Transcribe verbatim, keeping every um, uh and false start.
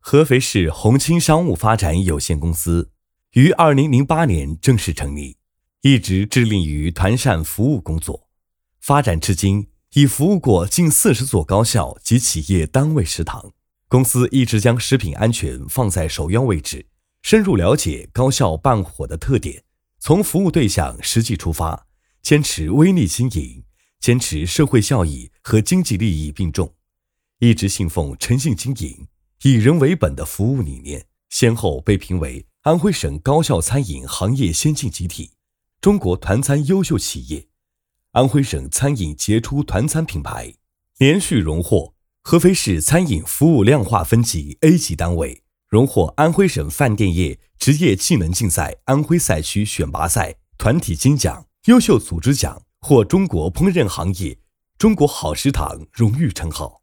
合肥市红青商务发展有限公司于二零零八年正式成立，一直致力于团膳服务工作，发展至今已服务过近四十所高校及企业单位食堂。公司一直将食品安全放在首要位置，深入了解高校办伙的特点，从服务对象实际出发，坚持微利经营，坚持社会效益和经济利益并重，一直信奉诚信经营、以人为本的服务理念，先后被评为安徽省高校餐饮行业先进集体、中国团餐优秀企业、安徽省餐饮杰出团餐品牌，连续荣获合肥市餐饮服务量化分级 A 级单位，荣获安徽省饭店业职业技能竞赛安徽赛区选拔赛团体金奖、优秀组织奖，获中国烹饪行业中国好食堂荣誉称号。